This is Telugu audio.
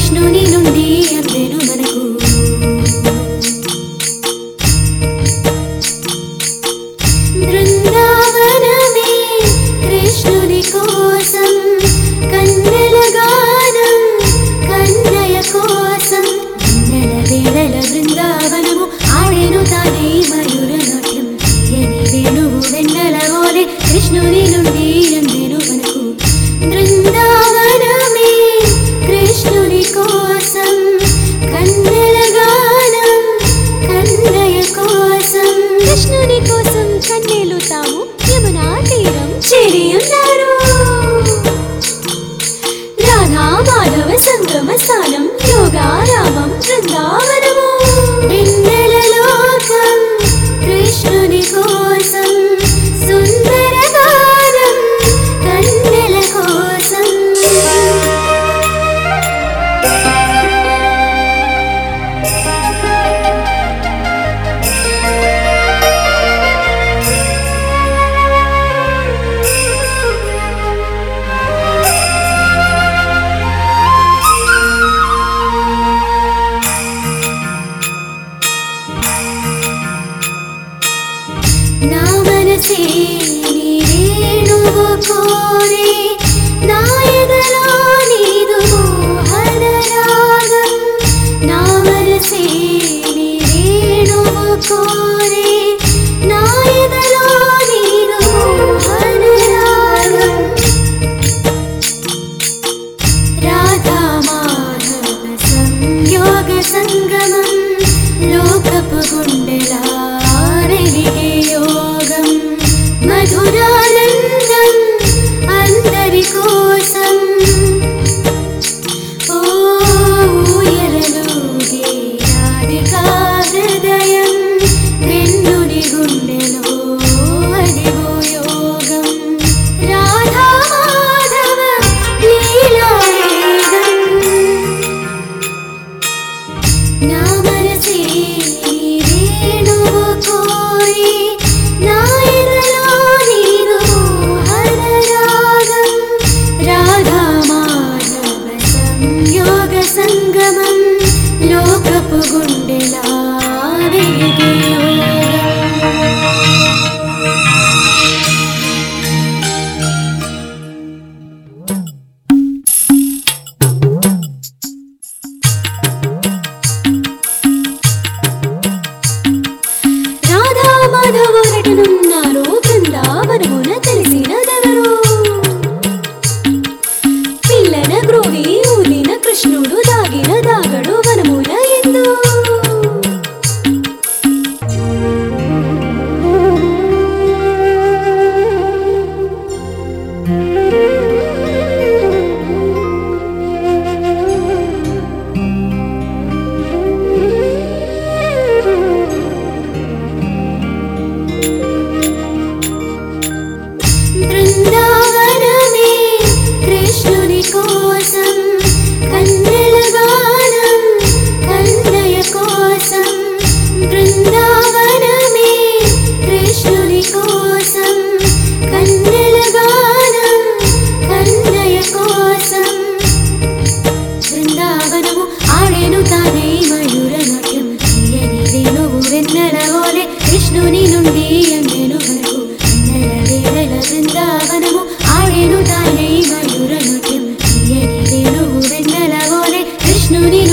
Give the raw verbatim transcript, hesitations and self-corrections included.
కృష్ణుని నుండి అందెను మనకు బృందావనమే కృష్ణుని కోసం కన్నెల గానం కన్నయ్య కోసం వెన్నెల వేళల బృందావనము ఆడెను తానే మయూర నాట్యం తీయని వేణువు వెన్నెల ఓలే కృష్ణుని నుండి అందెను మనకు బృందావనమే కృష్ణుని కోసం కన్నెల గానం కన్నయ్య కోసం కృష్ణుని కోసం కన్నెలు తాము యమునా తీరం చేరి ఉన్నారు రాధా మాధవ సంగమ స్థానం యోగారామం బృందావనము వెన్నెల లోకం కృష్ణుని కోసం సుందర గానం కన్నెల కోసం నా మనసే నీ వేణువు కోరే నా ఎదలో నీదు మోహన రాగం నా మనసే నీ వేణువు కోరే నా ఎదలో నీదు మోహన రాగం రాధా మాధవ సంయోగ సంగమం లోకపు గుండెలా వెలిగే యోగం మధురానందం అందరి కోసం ఓ ఊయలలోగే రాధికా హృదయం వెన్నుని గుండెలో అదిగో యోగం రాధా మాధవ లీలావేగం నా మనసే నీ వేణువు కోరి నా ఎదలో నీదు మోహన రాగం రాధా మాధవ సంయోగ సంగమం లోకపు గుండెలా వెలిగే యోగం రాధా మాధవ నటనున్నారు బృందావనమున తెలిసినదెవరు పిల్లన గ్రోవి ఊదిన కృష్ణుడు దాగిన దాగడు వనముల ఎందు బృందావనమే కృష్ణుని కోసం కన్నెల గానం కన్నయ్య కోసం బృందావనమే కృష్ణుని కోసం కన్నెల గానం కన్నయ్య కోసం బృందావనము ఆడెను తానే మయూర నాట్యం తీయని వేణువు వెన్నెల ఓలే కృష్ణుని నుండి అందెను మనకు వెన్నెల వేళల బృందావనము ఆడెను తానే మయూర నాట్యం తీయని వేణువు వెన్నెల ఓలే కృష్ణుని